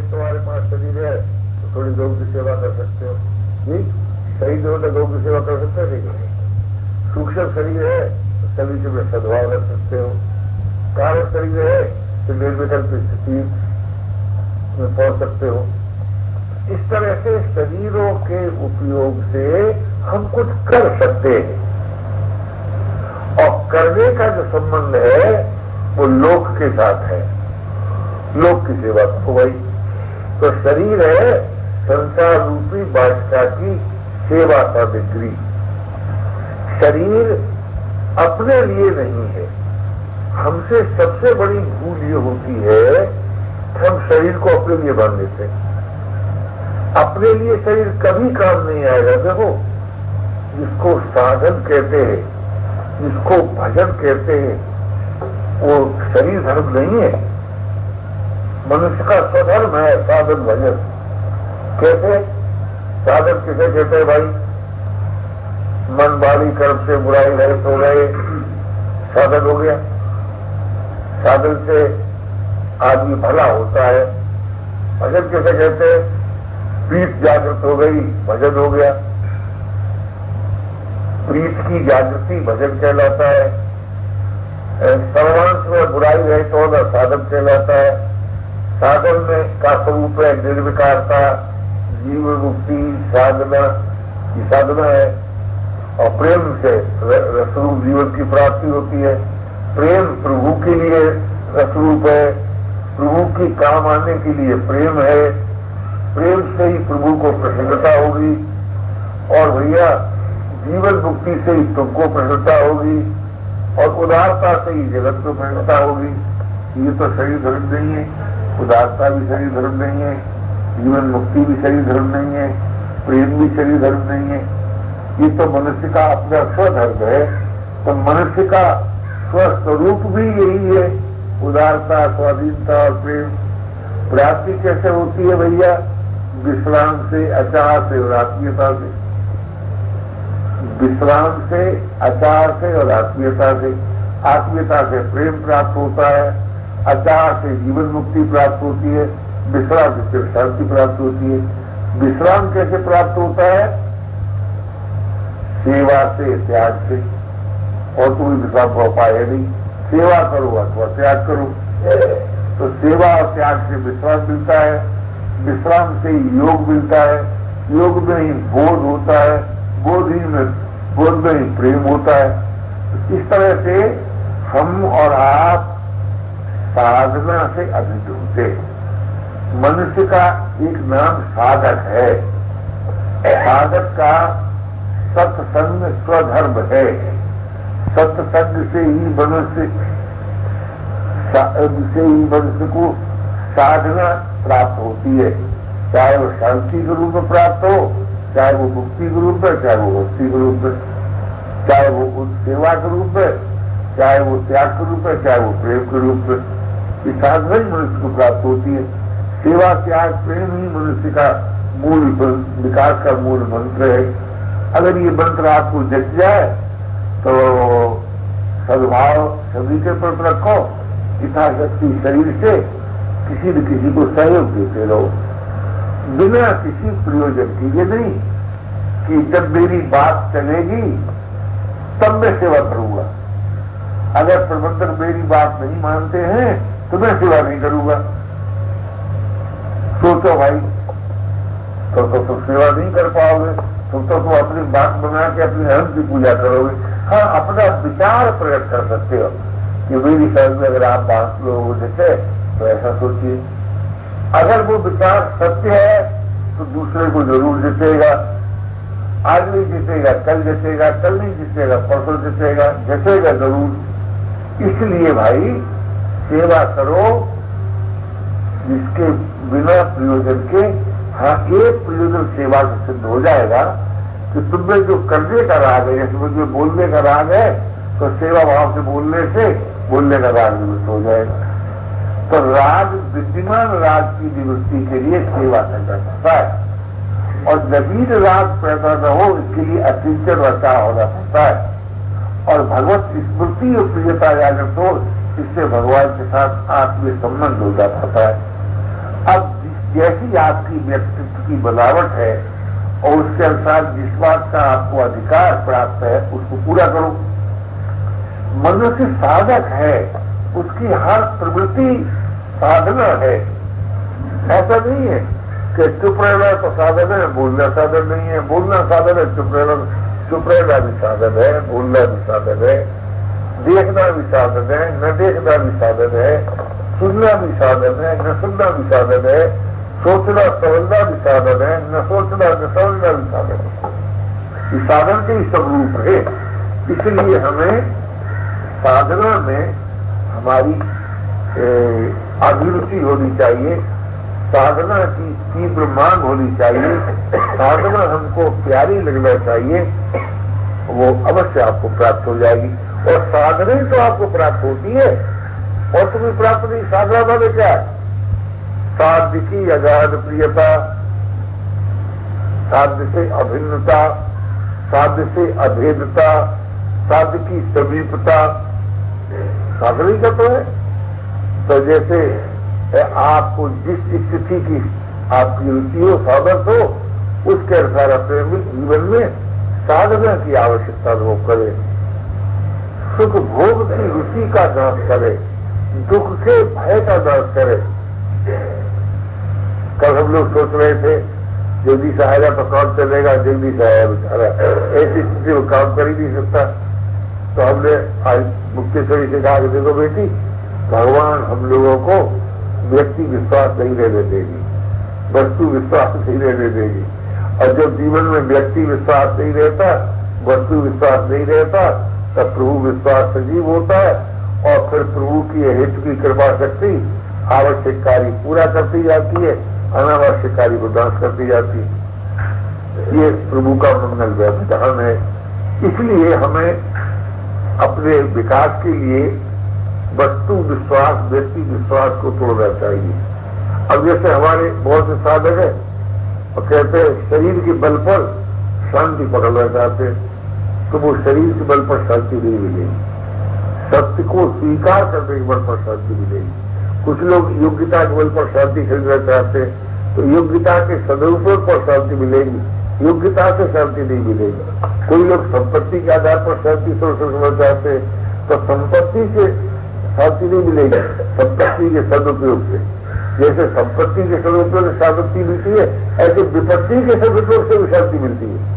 तुम्हारे पास शरीर है तो थोड़ी गौ की सेवा कर सकते हो, नहीं शरीर हो तो गौ की सेवा कर सकते हो, नहीं सूक्ष्म शरीर है तो शरीर में सद्भाव रख सकते हो, कारण शरीर है तो निर्विकल्प स्थिति में पहुंच सकते हो। इस तरह से शरीरों के उपयोग से हम कुछ कर सकते हैं, और करने का जो संबंध है वो लोक के साथ है, लोक की सेवा को भाई। तो शरीर है संसार रूपी बादशाह की सेवा सामग्री। शरीर अपने लिए नहीं है। हमसे सबसे बड़ी भूल ये होती है कि हम शरीर को अपने लिए मान लेते हैं। अपने लिए शरीर कभी काम नहीं आएगा। देखो, जिसको साधन कहते हैं, जिसको भजन कहते हैं, वो शरीर धर्म नहीं है। मनुष्य का स्वधर्म है साधन भजन। कैसे साधन किसे कहते हैं भाई? मन वाणी कर्म से बुराई रहित हो गए, साधन हो गया। साधन से आदमी भला होता है। भजन किसे कहते हैं? प्रीत जागृत हो गई, भजन हो गया। प्रीत की जागृति भजन कहलाता है। सर्वांश में बुराई रहित होना साधन कहलाता है। साधन में का स्वरूप है निर्विकारता, जीवन मुक्ति, साधना की साधना है। और प्रेम से रसरूप जीवन की प्राप्ति होती है। प्रेम प्रभु के लिए रसरूप है, प्रभु की काम आने के लिए प्रेम है। प्रेम से ही प्रभु को प्रसन्नता होगी, और भैया जीवन मुक्ति से ही तुमको प्रसन्नता होगी, और उदारता से ही जगत को प्रसन्नता होगी। ये तो शरीर धर्म नहीं है, उदारता भी शरीर धर्म नहीं है, जीवन मुक्ति भी शरीर धर्म नहीं है, प्रेम भी शरीर धर्म नहीं है। ये तो मनुष्य का अपना स्वधर्म है। तो मनुष्य का स्वस्वरूप भी यही है, उदारता, स्वाधीनता और प्रेम। प्राप्ति कैसे होती है भैया? विश्राम से, आचार से और आत्मीयता से। विश्राम से, आचार से और आत्मीयता से। आत्मीयता से प्रेम प्राप्त होता है, आचार से जीवन मुक्ति प्राप्त होती है, विश्राम से फिर शांति प्राप्त होती है। विश्राम कैसे प्राप्त होता है? सेवा से, त्याग से। और कोई विश्राम का उपाय है नहीं। सेवा करो अथवा त्याग करो। तो सेवा और त्याग से विश्राम मिलता है, विश्राम से योग मिलता है, योग में ही बोध होता है, बोध में ही प्रेम होता है। इस तरह से हम और आप साधना से अभिन्न होते हैं। मनुष्य का एक नाम साधक है। साधक का सत्संग स्वधर्म है। सत्संग से ही मनुष्य को साधना प्राप्त होती है, चाहे वो शांति के रूप में प्राप्त हो, चाहे वो मुक्ति के रूप में, चाहे वो भक्ति के रूप में, चाहे वो सेवा के रूप में, चाहे वो त्याग के रूप में, चाहे वो प्रेम के रूप में। ये साधना ही मनुष्य को प्राप्त होती है। सेवा, त्याग, प्रेम ही मनुष्य का मूल विकास का मूल मंत्र है। अगर ये मंत्र आपको जच जाए तो सद्भाव सभी के प्रति रखो, यथाशक्ति शरीर से किसी न किसी को सहयोग देते रहो, बिना किसी प्रयोजन के। ये नहीं कि जब मेरी बात चलेगी तब मैं सेवा करूंगा। अगर प्रबंधक मेरी बात नहीं मानते हैं तो मैं सेवा नहीं करूंगा। सोचो भाई, तो सेवा नहीं कर पाओगे। तुम तो अपनी बात बना के अपनी अहम की पूजा करोगे। हाँ, अपना विचार प्रकट कर सकते हो कि मेरी समझ में अगर आप बात लोग जैसे तो ऐसा सोचिए। अगर वो विचार सत्य है तो दूसरे को जरूर जितेगा। आज नहीं जितेगा, कल जितेगा, कल नहीं जितेगा, परसों जितेगा, जितेगा जरूर। इसलिए भाई सेवा करो जिसके बिना प्रयोजन के। हाँ, एक प्रयोजन सेवा से सिद्ध हो जाएगा कि तुम्हें जो करने का राग है, जैसे मुझे बोलने का राग है, तो सेवा भाव से बोलने का राग निवृत्त हो जाएगा। तो राग, विद्यमान राग की निवृत्ति के लिए सेवा करना पड़ता है। और नवीन राग पैदा न हो इसके लिए अचिंतन रचा होना पड़ता है। और भगवत स्मृति और प्रियता जागृत हो, इससे भगवान के साथ आत्मीय संबंध हो जाता है। अब जिस जैसी आपकी व्यक्तित्व की बनावट है और उसके अनुसार जिस बात का आपको अधिकार प्राप्त है उसको पूरा करो। मनुष्य साधक है, उसकी हर प्रवृत्ति साधना है। ऐसा नहीं है कि चुप रहना तो साधन है, बोलना साधन नहीं है, बोलना साधन है, चुप रहना भी साधन है, बोलना भी साधन है, देखना भी साधन है, न देखना भी साधन है, सुनना भी साधन है, न सुनना भी साधन है, सोचना समझना भी साधन है, न सोचना न समझना भी साधन है। इस साधन के ही सब रूप है। इसलिए हमें साधना में हमारी अभिरुचि होनी चाहिए, साधना की तीव्र मांग होनी चाहिए, साधना हमको प्यारी लगना चाहिए, वो अवश्य आपको प्राप्त हो जाएगी। और साधना ही तो आपको प्राप्त होती है और तुम्हें प्राप्त नहीं। साधना माने क्या है? साध्य की अगाध प्रियता, साध्य से अभिन्नता, साध्य से अभेदता, साध्य की समीपता, साधना ही का तो है। तो जैसे आपको जिस स्थिति की आपकी रुचि हो, साधन हो, उसके अनुसार अपने जीवन में साधना की आवश्यकता अनुभव करे, सुख भोग की रुचि का नाश करे, दुख के भय का नाश करे। कल हम लोग सोच रहे थे जगदीश आएगा तो काम चलेगा, जगदीश आया बेचारा ऐसी स्थिति में काम कर ही नहीं सकता। तो हमने आज मुक्तेश्वरी से कहा कि देखो बेटी, भगवान हम लोगों को व्यक्ति विश्वास नहीं रहने देगी, वस्तु विश्वास नहीं रहने देगी। और जब जीवन में व्यक्ति विश्वास नहीं रहता, वस्तु विश्वास नहीं रहता, तब प्रभु विश्वास सजीव होता है और फिर प्रभु की हेतु की कृपा शक्ति आवश्यक कार्य पूरा करती जाती है, अनावश्यक कार्य को नाश करती जाती है। ये प्रभु का मंगल विधान है। इसलिए हमें अपने विकास के लिए वस्तु विश्वास, व्यक्ति विश्वास को तोड़ना चाहिए। अब जैसे हमारे बहुत से साधक है और कहते हैं शरीर के बल पर शांति पकड़ना चाहते हैं, तो वो शरीर के बल पर शांति नहीं मिलेगी, सत्य को स्वीकार करने के बल पर शांति मिलेगी। कुछ लोग योग्यता के बल पर शांति खरीदना चाहते हैं, तो योग्यता के सदुपयोग पर शांति मिलेगी, योग्यता से शांति नहीं मिलेगी। कोई लोग संपत्ति के आधार पर शांति समझना चाहते हैं, तो संपत्ति से शांति नहीं मिलेगी, संपत्ति के सदुपयोग से। जैसे संपत्ति के सदुपयोग से शांति मिलती है, ऐसे विपत्ति के सदुपयोग से भी शांति मिलती है।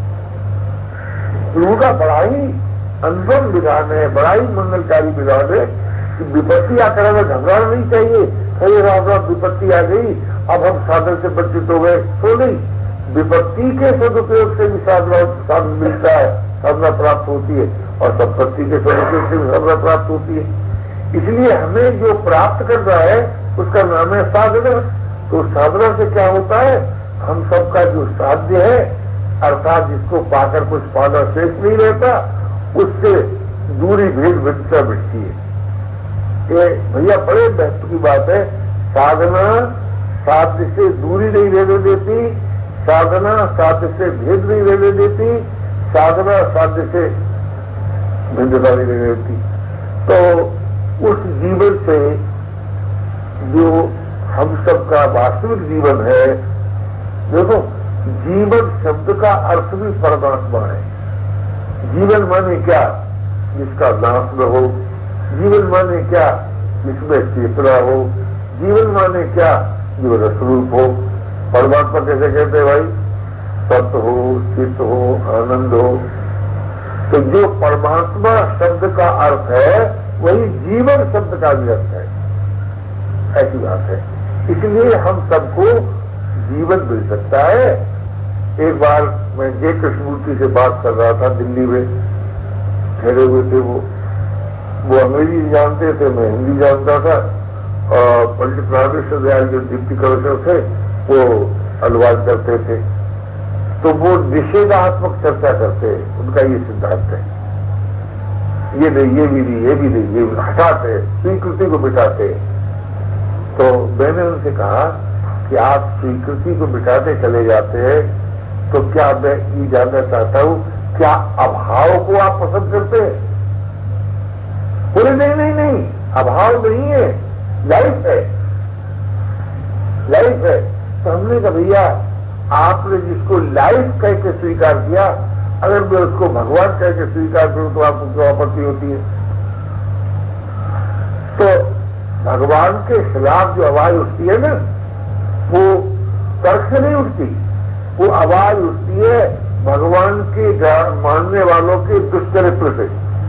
प्रभु का बड़ा ही अनुपम विधान है, बड़ा ही मंगलकारी विधान है कि विपत्ति आकर हमें घबराना नहीं चाहिए। अरे राम राम विपत्ति आ गई, अब हम साधन से वंचित हो गए, तो नहीं। विपत्ति के सदुपयोग से भी साधना मिलता है, साधना प्राप्त होती है, और संपत्ति के सदुपयोग से भी साधना प्राप्त होती है। इसलिए हमें जो प्राप्त करना है उसका नाम है साधना। तो साधना से क्या होता है? हम सबका जो साध्य है, अर्थात जिसको पाकर कुछ पाना शेष नहीं रहता, उससे दूरी भेद भिन्नता मिटती है। ये भैया बड़े महत्व की बात है। साधना साध्य से दूरी नहीं रहने देती, साधना साध्य से भेद नहीं रहने देती, साधना साध्य से भिन्नता नहीं रहने देती। तो उस जीवन से जो हम सबका वास्तविक जीवन है, देखो जीवन शब्द का अर्थ भी परमात्मा है। जीवन माने क्या? जिसका नाश न हो। जीवन माने क्या? जिसमें चेतना हो। जीवन माने क्या? जीवन स्वरूप हो। परमात्मा कैसे कहते हैं भाई? सत्य हो, चित्त हो, आनंद हो। तो जो परमात्मा शब्द का अर्थ है वही जीवन शब्द का भी अर्थ है, ऐसी बात है। इसलिए हम सबको जीवन मिल सकता है। एक बार मैं जय कृष्णमूर्ति से बात कर रहा था, दिल्ली में ठहरे हुए थे। वो अंग्रेजी जानते थे, मैं हिंदी जानता था। और पंडित रामेश्वर दयाल जो डिप्टी कमिश्नर थे वो अनुवाद करते थे। तो वो निषेधात्मक चर्चा करते हैं, उनका ये सिद्धांत है। ये नहीं, ये भी नहीं, ये भी नहीं, ये हटाते हैं, स्वीकृति को मिटाते हैं। तो मैंने उनसे कहा कि आप स्वीकृति को मिटाते चले जाते हैं, तो क्या मैं ये जानना चाहता हूं, क्या अभाव को आप पसंद करते हैं? बोले नहीं नहीं नहीं, अभाव नहीं है, लाइफ है, लाइफ है। तो हमने कहा भैया आपने जिसको लाइफ कह के स्वीकार किया, अगर मैं उसको भगवान कह के स्वीकार करूं तो आपको क्यों आपत्ति होती है? तो भगवान के खिलाफ जो आवाज उठती है ना, वो तर्क से नहीं उठती, वो आवाज उठती है भगवान के मानने वालों के दुष्चरित्र से,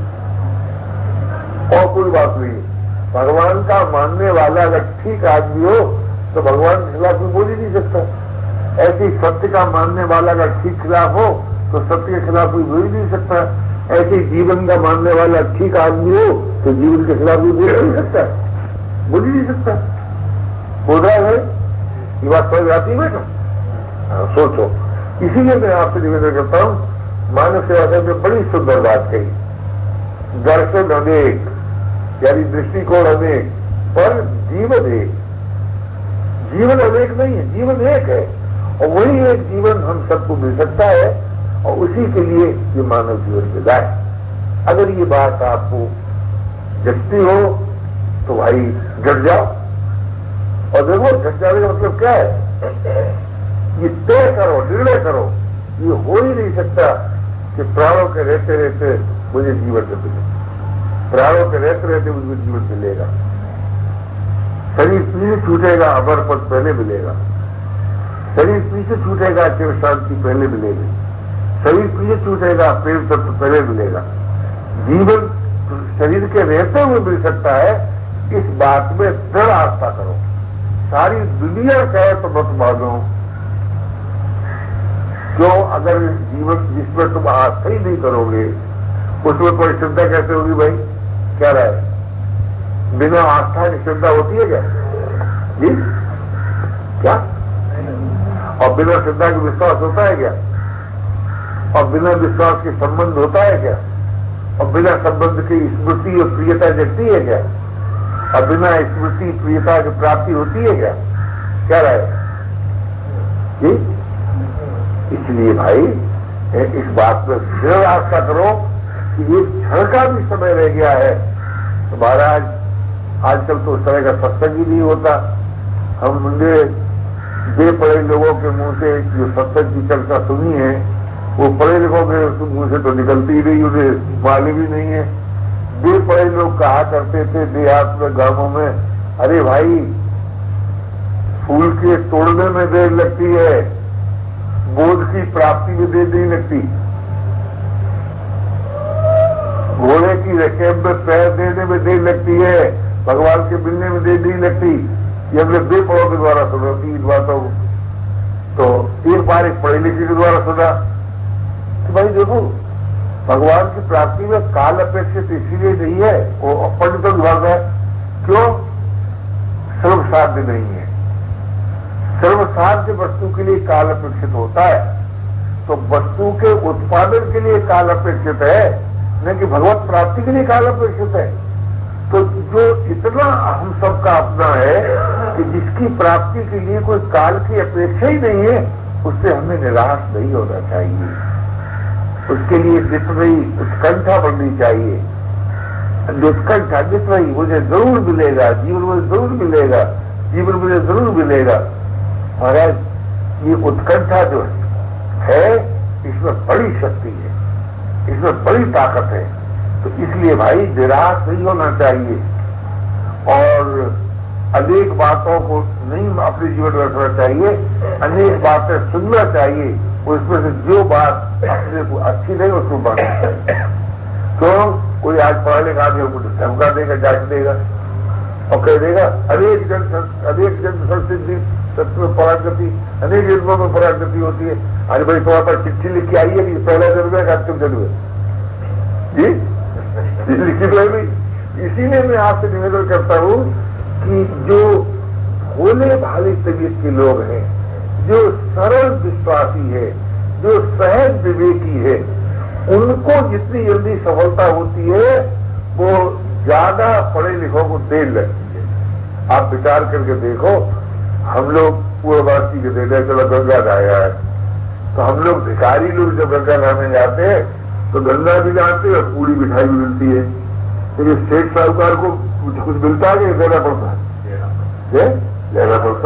और कोई बात नहीं। भगवान का मानने वाला अगर ठीक आदमी हो तो भगवान के खिलाफ कोई बोल ही नहीं सकता। ऐसे सत्य का मानने वाला अगर ठीक खिलाफ हो तो सत्य के खिलाफ कोई बोल ही नहीं सकता। ऐसे जीवन का मानने वाला ठीक आदमी हो तो जीवन के खिलाफ कोई बोल ही नहीं सकता, बोल ही नहीं सकता। बोल रहा है ये बात समझ आती है बेटा? सोचो। इसीलिए मैं आपसे निवेदन करता हूं, मानव सेवा से बड़ी सुंदर बात कही, दर्शन अनेक यानी दृष्टिकोण अनेक, पर जीवन एक। जीवन अनेक नहीं है, जीवन एक है, और वही एक जीवन हम सबको मिल सकता है, और उसी के लिए ये मानव जीवन मिला है। अगर ये बात आपको जगती हो तो भाई डट जाओ, और देखो डट जाने का मतलब क्या है? ये तय करो, निर्णय करो, ये हो ही नहीं सकता कि प्राणों के रहते रहते मुझे जीवन न मिले, प्राणों के रहते रहते मुझे जीवन मिलेगा। शरीर पीछे छूटेगा, अमर पद पहले मिलेगा। शरीर पीछे छूटेगा, चिर शांति पहले मिलेगी। शरीर पीछे छूटेगा, प्रेम तत्व पहले मिलेगा। जीवन शरीर के रहते हुए मिल सकता है, इस बात में दृढ़ आस्था करो। सारी दुनिया कहे तो मत मानो, क्यों? अगर जीवन जिसमें तुम आस्था ही नहीं करोगे उसमें कोई श्रद्धा कैसे होगी भाई? क्या राय? बिना आस्था की श्रद्धा होती है क्या जी? क्या? और बिना श्रद्धा के विश्वास होता है क्या? और बिना विश्वास के संबंध होता है क्या? और बिना संबंध की स्मृति और प्रियता जगती है क्या? और बिना स्मृति प्रियता की प्राप्ति होती है क्या? क्या राय जी? इसलिए भाई इस बात पर दृढ़ आस्था करो कि एक क्षण का भी समय रह गया है तो महाराज आजकल तो उस तरह का सत्संग ही नहीं होता। हमने बेपढ़े लोगों के मुंह से जो सत्संग की चर्चा सुनी है वो पढ़े लिखों के मुंह से तो निकलती ही नहीं, उन्हें मालूम ही नहीं है। बेपढ़े लोग कहा करते थे देहात में, गांवों में, अरे भाई फूल के तोड़ने में देर लगती है, बोध की प्राप्ति में देर नहीं लगती। घोड़े की रकेब में पैर देने में देर लगती है, भगवान के मिलने में देर नहीं लगती। ये हमने बेपढ़ों के द्वारा सुना थी इन बातों को, तो एक बार एक पढ़े लिखे के द्वारा सुना कि भाई देखो भगवान की प्राप्ति में काल अपेक्षित इसीलिए नहीं है, वो पंडितों की भाषा है, क्यों? सर्वसाध्य नहीं है। सर्वसाध्य वस्तु के लिए काल अपेक्षित होता है, तो वस्तु के उत्पादन के लिए काल अपेक्षित है, न कि भगवत प्राप्ति के लिए काल अपेक्षित है। तो जो इतना हम सबका अपना है कि जिसकी प्राप्ति के लिए कोई काल की अपेक्षा ही नहीं है, उससे हमें निराश नहीं होना चाहिए। उसके लिए जितनी उत्कंठा बढ़नी चाहिए, उत्कंठा जितनी मुझे जरूर मिलेगा, जीवन मुझे जरूर मिलेगा, जीवन मुझे जरूर मिलेगा। महाराज ये उत्कंठा जो है इसमें बड़ी शक्ति है, इसमें बड़ी ताकत है। तो इसलिए भाई निराश नहीं होना चाहिए और अनेक बातों को नहीं अपने जीवन में रखना चाहिए, अनेक बातें सुनना चाहिए, उसमें से जो बात अपने को अच्छी नहीं उसको मानना चाहिए। तो कोई आज पढ़ा लिखा आदमी को धमका देगा, जांच देगा और कह देगा अनेक जन संसिद्धि तत्व परागति, अनेक जन्मों में परागति होती है। अरे भाई तुम्हारे पास चिट्ठी लिख के आई है कि पहला जन्म है, अंतिम जन्म है जी, लिखी तो है भाई। इसीलिए मैं आपसे निवेदन करता हूं कि जो भोले भाले तबीयत के लोग हैं, जो सरल विश्वासी है, जो सहज विवेकी है, उनको जितनी जल्दी सफलता होती है वो ज्यादा पढ़े लिखों को देर लगती है। आप विचार करके देखो, हम लोग पूर्ववासी के देते चलो गंगा नहाया है, तो हम लोग भिखारी लोग जब गंगा नहाने जाते हैं तो गंगा भी जाते हैं और पूरी मिठाई भी मिलती है। लेकिन सेठ साहूकार को कुछ मिलता है कि देना पड़ता है? लेना पड़ता है।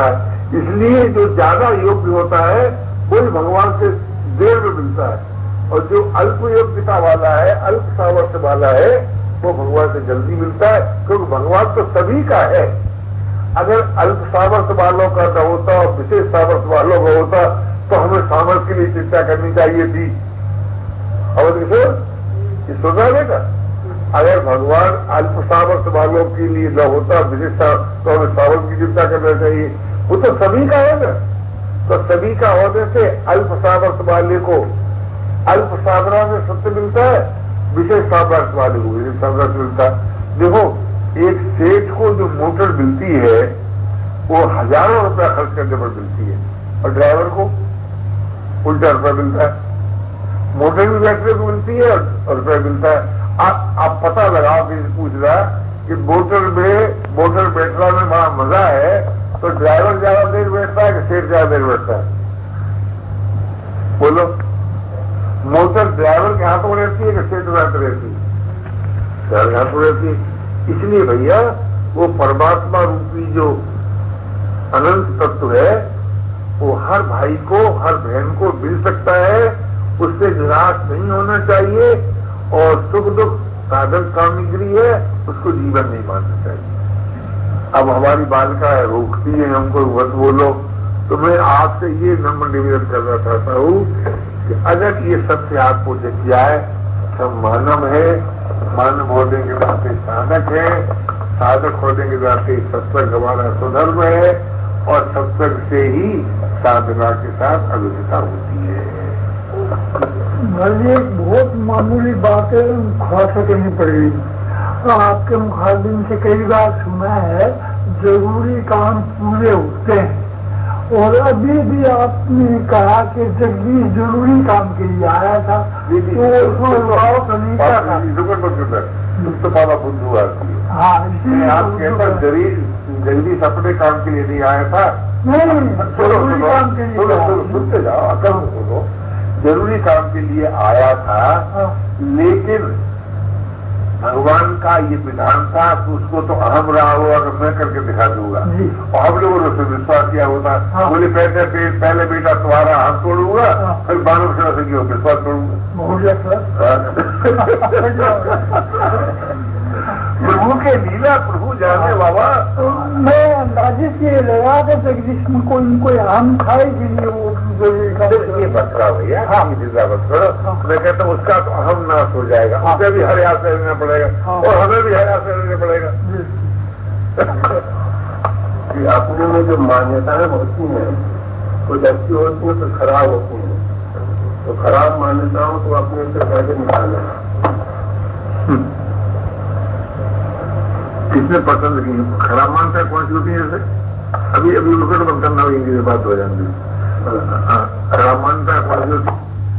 इसलिए जो ज्यादा योग्य होता है वही भगवान से देर में मिलता है, और जो अल्प योग्यता वाला है, अल्प सामर्थ्य वाला है, वो भगवान से जल्दी मिलता है, क्योंकि भगवान तो सभी का है। अगर अल्प सामर्थ्य वालों का न होता और विशेष सामर्थ्य वालों का होता तो हमें सामर्थ्य के लिए चिंता करनी चाहिए थी। और देखो सुना देगा, अगर भगवान अल्प सामर्थ्य वालों के लिए न होता, विशेष तो हमें सामर्थ्य की चिंता करना चाहिए। वो तो सभी का है ना, तो सभी का होने से अल्प सामर्थ्य वाले को अल्प साधना में सत्य मिलता है, विशेष सामर्थ्य वाले को विशेष सामर्थ्य मिलता है। देखो एक सेठ को जो मोटर मिलती है वो हजारों रुपया खर्च करने पर मिलती है, और ड्राइवर को उल्टा रुपया मिलता है। मोटर भी बैठने को मिलती है और रुपया मिलता है। आप पता लगाओ कि पूछ रहा कि मोटर बैठना में बड़ा मजा है, तो ड्राइवर ज्यादा देर बैठता है कि सेठ ज्यादा देर बैठता है? बोलो, मोटर ड्राइवर के हाथों में रहती है कि सेठ के हाथ रहती है? ड्राइवर के हाथ में रहती है। इसलिए भैया वो परमात्मा रूपी जो अनंत तत्व है वो हर भाई को, हर बहन को मिल सकता है, उससे निराश नहीं होना चाहिए। और सुख दुख साधन सामग्री है, उसको जीवन नहीं मानना चाहिए। अब हमारी बालिका है, रोकती है हमको मत बोलो, तो मैं आपसे ये नम्र निवेदन करना चाहता हूँ कि अगर ये सत्य आपको दिख जाए, हम मानव है, मानव होने के नाते साधक है, साधक होने के नाते सत्संग हमारा स्वधर्म है, और सत्संग से ही साधना के साथ अभिन्नता होती है। ये बहुत मामूली बात है, खुलासा करनी पड़ेगी। आपके मुखातिब से कई बार सुना है जरूरी काम पूरे होते हैं, और अभी भी आपने कहा कि जगदीश जरूरी काम के लिए आया था, तो उसमें भाव फनीता था। तो बाबा बुद्धू आती है। हाँ, इसलिए आप कहता जगदीश अपने काम के लिए नहीं आया था। नहीं, जरूरी काम के लिए सुनते जाओ, अकल सुनो, जरूरी काम के लिए आया था, लेकिन भगवान का ये विधान था तो उसको तो अहम रहा होगा कि मैं करके दिखा दूंगा, और हम लोगों ने उसमें विश्वास किया होता। बोले पहले बेटा तुम्हारा हम तोड़ूंगा, फिर मानव सेवा से क्यों विश्वास तोड़ूंगा। प्रभु के लीला प्रभु जाने बाबा। मैं अंदाजे से लगा था जगदीश को इनको हम खाए के लिए वो ये बतरा भैया, मैं कहता हूँ उसका तो अहम नाश हो जाएगा, उसे भी हर याद से रहना पड़ेगा, और हमें भी हर याद से रहना पड़ेगा। अपने में जो मान्यताएं होती हैं कुछ अच्छी होती है तो खराब होती है, तो खराब मान्यताओं को अपने से कैसे निकालना। किसने पसंद की खराब मानता है? कौन सी होती है? जैसे अभी विकट बंद करना होगी, इनकी बात हो जाएंगी। खराब मानता है कौन सी होती?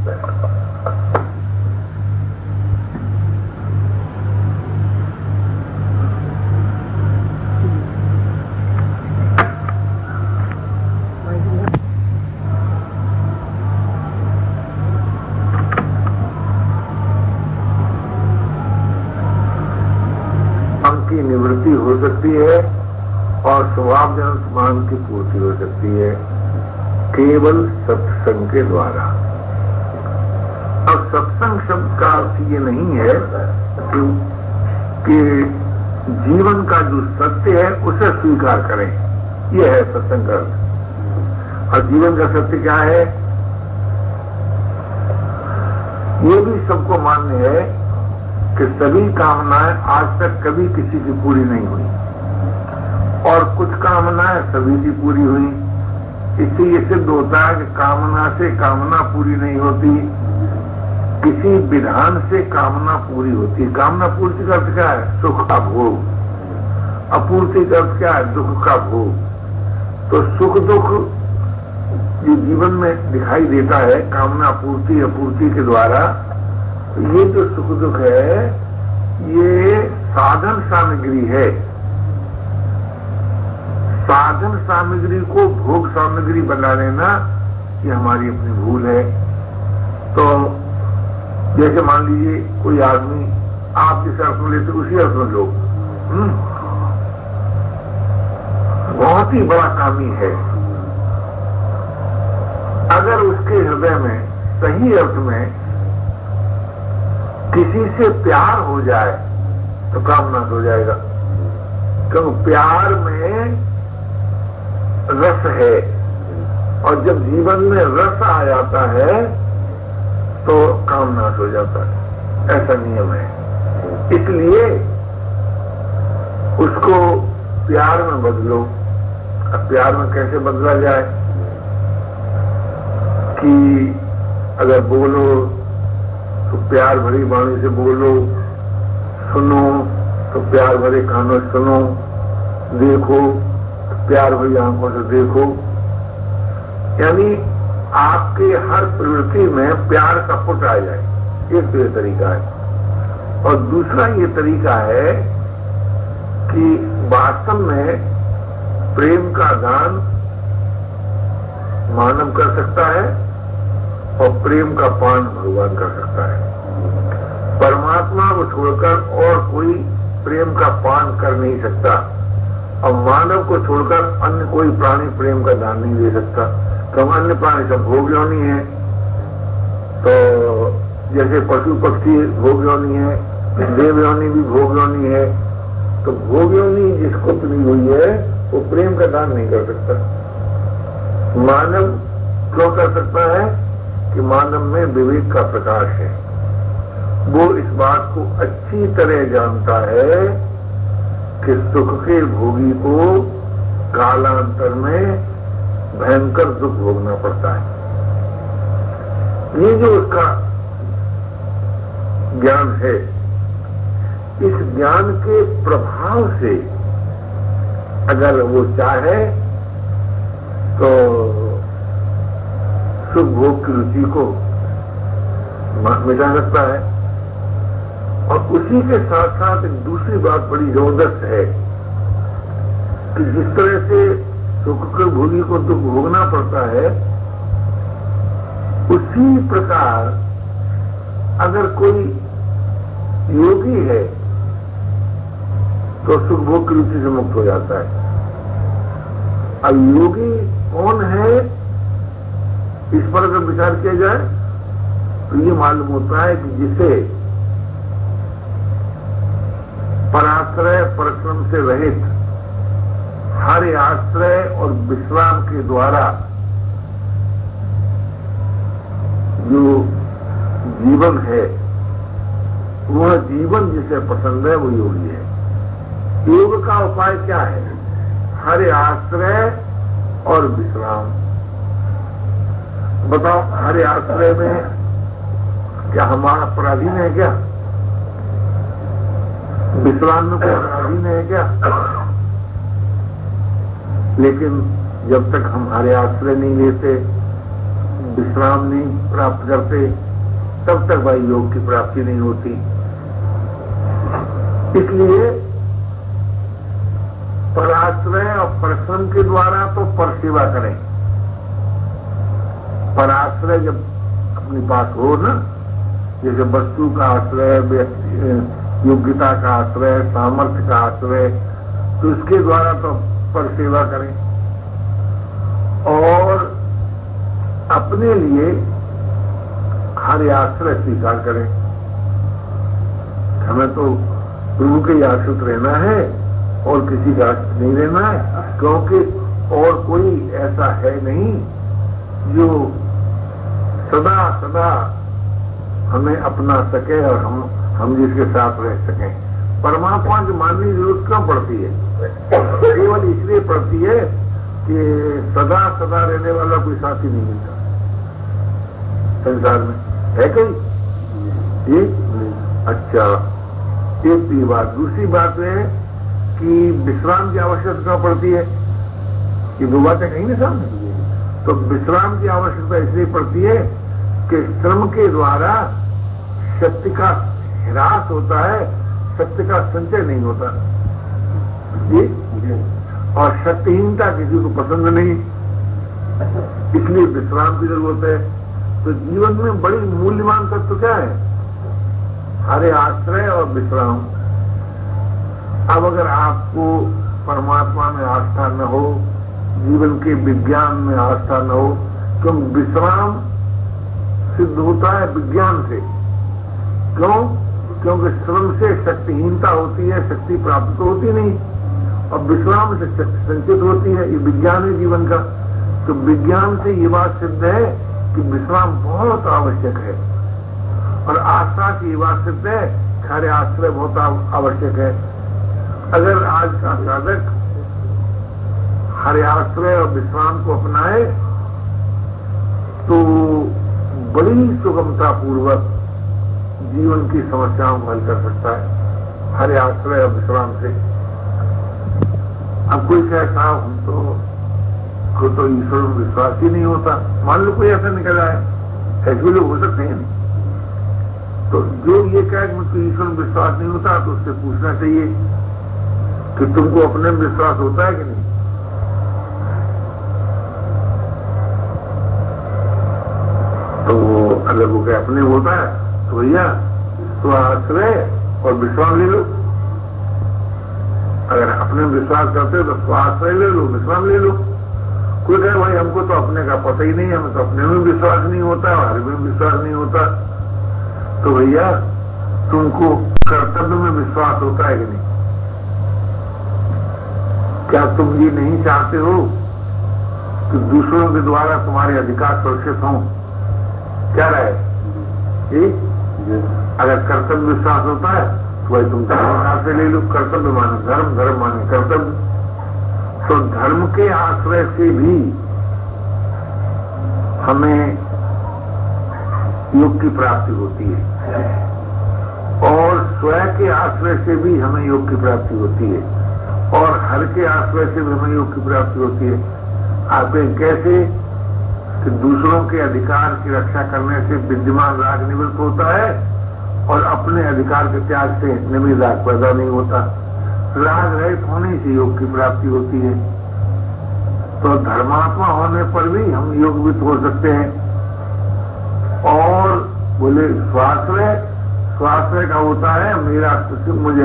की निवृत्ति हो सकती है और स्वभावजनक मान की पूर्ति हो सकती है केवल सत्संग के द्वारा। अब सत्संग शब्द का अर्थ ये नहीं है कि जीवन का जो सत्य है उसे स्वीकार करें, यह है सत्संग का अर्थ। और जीवन का सत्य क्या है? ये भी सबको मान्य है कि सभी कामनाएं आज तक कभी किसी की पूरी नहीं हुई, और कुछ कामनाएं सभी की पूरी हुई। इससे ये सिद्ध होता है कि कामना से कामना पूरी नहीं होती, किसी विधान से कामना पूरी होती है। कामना पूर्ति का अर्थ क्या है? सुख का भोग। अपूर्ति का अर्थ क्या है? दुख का भोग। तो सुख दुख जो जीवन में दिखाई देता है कामना पूर्ति अपूर्ति के द्वारा, ये जो सुख दुख है ये साधन सामग्री है। साधन सामग्री को भोग सामग्री बना लेना ये हमारी अपनी भूल है। तो जैसे मान लीजिए कोई आदमी आप जिस अर्थ में लेते उसी अर्थ में लोग बहुत ही बड़ा कामी है, अगर उसके हृदय में सही अर्थ में किसी से प्यार हो जाए तो काम नाश हो जाएगा, क्योंकि प्यार में रस है, और जब जीवन में रस आ जाता है तो काम नाश हो जाता है, ऐसा नियम है। इसलिए उसको प्यार में बदलो। अब प्यार में कैसे बदला जाए कि अगर बोलो तो प्यार भरी वाणी से बोलो, सुनो तो प्यार भरे कानों से सुनो, देखो तो प्यार भरी आंखों से देखो। यानी आपके हर प्रवृत्ति में प्यार का पुट आ जाए, एक तो ये तरीका है। और दूसरा ये तरीका है कि वास्तव में प्रेम का दान मानव कर सकता है और प्रेम का पान भगवान कर सकता है। परमात्मा को छोड़कर और कोई प्रेम का पान कर नहीं सकता, और मानव को छोड़कर अन्य कोई प्राणी प्रेम का दान नहीं दे सकता। तो अन्य प्राणी सब भोग योनि है, तो जैसे पशु पक्षी भोग योनि है, देव योनि भी भोग योनि है। तो भोग योनि जिसको मिली हुई है वो प्रेम का दान नहीं कर सकता। मानव क्यों कर सकता है कि मानव में विवेक का प्रकाश है, वो इस बात को अच्छी तरह जानता है कि सुख के भोगी को कालांतर में भयंकर दुख भोगना पड़ता है। ये जो उसका ज्ञान है, इस ज्ञान के प्रभाव से अगर वो चाहे तो सुख भोग की रुचि को मिटा सकता है। और उसी के साथ साथ एक दूसरी बात बड़ी जबरदस्त है कि जिस तरह से सुख के भोगी को दुख भोगना पड़ता है, उसी प्रकार अगर कोई योगी है तो सुख भोग की रुचि से मुक्त हो जाता है। अब योगी कौन है, इस पर अगर विचार किया जाए तो ये मालूम होता है कि जिसे पराश्रय परिश्रम से रहित हर आश्रय और विश्राम के द्वारा जो जीवन है, वह जीवन जिसे पसंद है वो योगी है। योग का उपाय क्या है? हर आश्रय और विश्राम। बताओ, हर आश्रय में क्या हमारा पराधीन है क्या? विश्राम में कोई पराधीन है क्या? लेकिन जब तक हम हरे आश्रय नहीं लेते, विश्राम नहीं प्राप्त करते, तब तक भाई योग की प्राप्ति नहीं होती। इसलिए पराश्रय और परिश्रम के द्वारा तो परसेवा करें। पराश्रय जब अपने पास हो ना, जैसे वस्तु का आश्रय, योग्यता का आश्रय, सामर्थ्य का आश्रय, तो उसके द्वारा तो परसेवा करें। और अपने लिए हर आश्रय स्वीकार करें। हमें तो प्रभु के आश्रित रहना है और किसी का आश्रित नहीं रहना है, क्योंकि और कोई ऐसा है नहीं जो सदा सदा हमें अपना सके और हम जिसके साथ रह सकें। परमात्मा की मानने की जरूरत क्यों पड़ती है? केवल इसलिए पड़ती है कि सदा सदा रहने वाला कोई साथी नहीं मिलता संसार में, है कोई? ये अच्छा, एक भी बात। दूसरी बात है कि विश्राम की आवश्यकता पड़ती है। ये दो बातें कहीं नहीं सामने। तो विश्राम की आवश्यकता इसलिए पड़ती है कि श्रम के द्वारा शक्ति का ह्रास होता है, शक्ति का संचय नहीं होता। ये और शक्तिहीनता किसी को पसंद नहीं, इसलिए विश्राम की जरूरत है। तो जीवन में बड़ी मूल्यवान तत्व क्या है? हरे आश्रय और विश्राम। अब अगर आपको परमात्मा में आस्था न हो, जीवन के विज्ञान में आस्था न हो, क्यों विश्राम सिद्ध होता है विज्ञान से। क्यों? क्योंकि श्रम से शक्तिहीनता होती है, शक्ति प्राप्त तो होती नहीं, और विश्राम से शक्ति संचित होती है। ये विज्ञान है जीवन का। तो विज्ञान से ये बात सिद्ध है कि विश्राम बहुत आवश्यक है, और आस्था की ये बात सिद्ध है कार्य आश्रय बहुत आवश्यक है। अगर आज का साधक हरि आश्रय और विश्राम को अपनाए तो बड़ी सुगमता पूर्वक जीवन की समस्याओं को हल कर सकता है हरि आश्रय और विश्राम से। अब कोई कहे साहब हम तो ईश्वर में विश्वास ही नहीं होता, मान लो कोई ऐसा निकल आए, ऐसे लोग हो सकते हैं। तो जो ये कहे कि मुझको ईश्वर में विश्वास नहीं होता, तो उससे पूछना चाहिए कि तुमको अपने में विश्वास होता है कि नहीं। तो अगर वो कहे अपने होता है तो भैया तो आश्रय और विश्वास ले लो। अगर अपने में विश्वास करते हो तो स्वाश्रय ले लो, विश्राम ले लो। कोई कहे भाई हमको तो अपने का पता ही नहीं, हमें तो अपने में विश्वास नहीं होता, हमारे में विश्वास नहीं होता। तो भैया तुमको कर्तव्य में विश्वास होता है कि नहीं? क्या तुम ये नहीं चाहते हो कि दूसरों के द्वारा तुम्हारे अधिकार सुरक्षित हों? क्या रहे? अगर कर्तव्य विश्वास होता है तो भाई तुम धर्म से ले लो, कर्तव्य माने धर्म, धर्म माने कर्तव्य। तो धर्म के आश्रय से भी हमें योग की प्राप्ति होती है, और स्वयं के आश्रय से भी हमें योग की प्राप्ति होती है, और हर के आश्रय से भी हमें योग की प्राप्ति होती है। आप कैसे कि दूसरों के अधिकार की रक्षा करने से विद्यमान राग निवृत्त होता है, और अपने अधिकार के त्याग से निमित्त राग पैदा नहीं होता। राग रहित होने से योग की प्राप्ति होती है। तो धर्मात्मा होने पर भी हम योगवित हो सकते हैं। और बोले स्वाश्रय, स्वाश्रय का होता है मेरा कुछ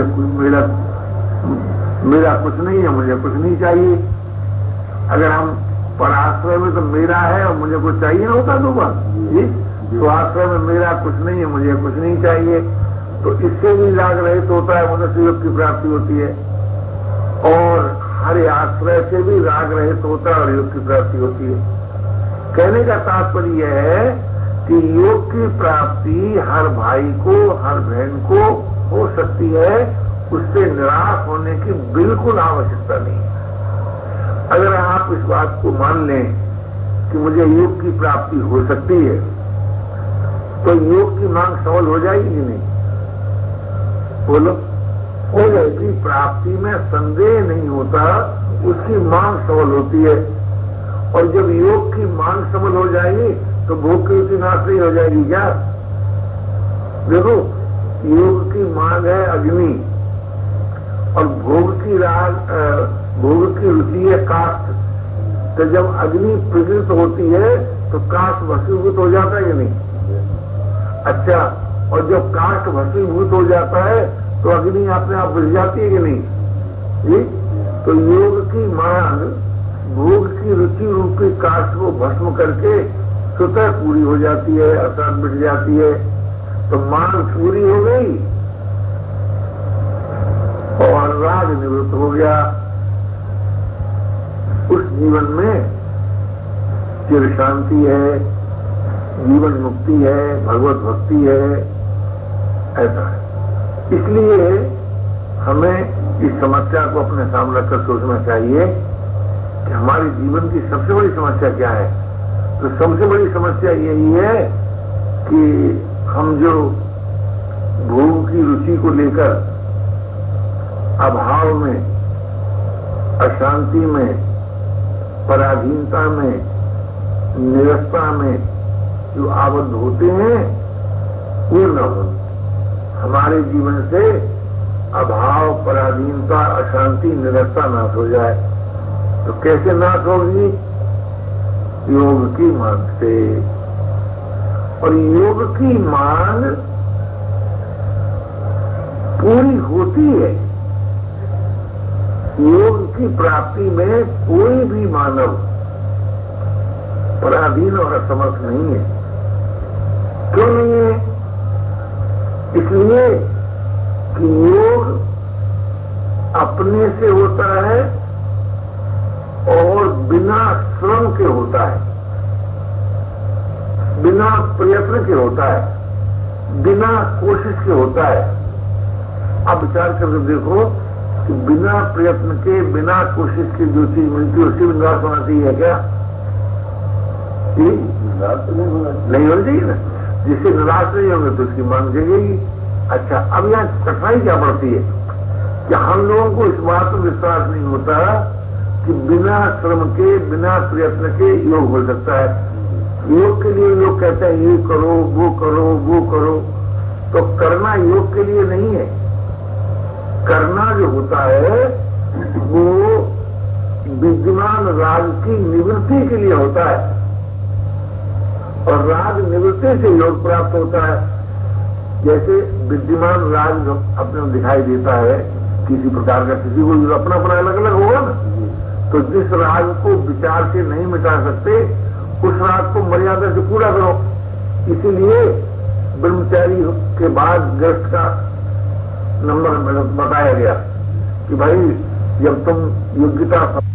नहीं है, मुझे कुछ नहीं चाहिए। अगर हम पराश्रय में तो मेरा है और मुझे कुछ चाहिए ना होता दो बार जी। स्वाश्रय में मेरा कुछ नहीं है, मुझे कुछ नहीं चाहिए, तो इससे भी राग रहित होता है, मनुष्य योग की प्राप्ति होती है। और हरि आश्रय से भी राग रहित होता है और योग की प्राप्ति होती है। कहने का तात्पर्य यह है कि योग की प्राप्ति हर भाई को, हर बहन को हो सकती है, उससे निराश होने की बिल्कुल आवश्यकता नहीं है। अगर आप इस बात को मान लें कि मुझे योग की प्राप्ति हो सकती है, तो योग की मांग सफल हो जाएगी कि नहीं? बोलो, हो जाएगी। प्राप्ति में संदेह नहीं होता, उसकी मांग सफल होती है। और जब योग की मांग सफल हो जाएगी तो भोग की रुचि नाश नहीं हो जाएगी क्या? देखो, योग की मांग है अग्नि, और भोग की रुचि है काष्ठ। तो जब अग्नि प्रज्वलित होती है तो काष्ठ भस्मीभूत हो जाता है कि नहीं? अच्छा, और जब काष्ठ भस्मीभूत हो जाता है तो अग्नि अपने आप बुझ जाती है कि नहीं जी? तो योग की मांग भोग की रुचि रूपी काष्ठ को भस्म करके स्वतः पूरी हो जाती है, अर्थात मिट जाती है। तो मांग पूरी हो गई और राग निवृत्त हो गया। उस जीवन में चिर शांति है, जीवन मुक्ति है, भगवत भक्ति है, ऐसा है। इसलिए हमें इस समस्या को अपने सामने रखकर सोचना चाहिए कि हमारे जीवन की सबसे बड़ी समस्या क्या है। तो सबसे बड़ी समस्या यही है कि हम जो भोग की रुचि को लेकर अभाव में, अशांति में, पराधीनता में, निरस्ता में जो आबद्ध होते हैं वो न हो। हमारे जीवन से अभाव, पराधीनता, अशांति, निरस्ता नाश हो जाए। तो कैसे नाश होगी? योग की मांग से। और योग की मांग पूरी होती है। योग की प्राप्ति में कोई भी मानव पराधीन और असमर्थ नहीं है। क्यों नहीं है? इसलिए कि योग अपने से होता है और बिना श्रम के होता है, बिना प्रयत्न के होता है, बिना कोशिश के होता है। अब विचार करके देखो कि बिना प्रयत्न के, बिना कोशिश के जो चीज मिलती है उससे निराश होना चाहिए क्या? नहीं होनी चाहिए ना। जिससे निराश नहीं होंगे तो उसकी मांग जगेगी। अच्छा, अब यहाँ कठिनाई क्या पड़ती है कि हम लोगों को इस बात में विश्वास नहीं होता कि बिना श्रम के, बिना प्रयत्न के योग हो सकता है। योग के लिए लोग कहते हैं ये करो, वो करो, वो करो, तो करना योग के लिए नहीं है। करना जो होता है वो विद्यमान राग की निवृत्ति के लिए होता है, और राग निवृत्ति से योग प्राप्त होता है। जैसे विद्यमान राग जो अपने दिखाई देता है किसी प्रकार का, किसी को अपना अपना अलग अलग होगा ना, तो जिस राग को विचार से नहीं मिटा सकते उस राग को मर्यादा से पूरा करो। इसीलिए ब्रह्मचारी के बाद गृहस्थ का नंबर बताया गया कि भाई जब तुम योग्यता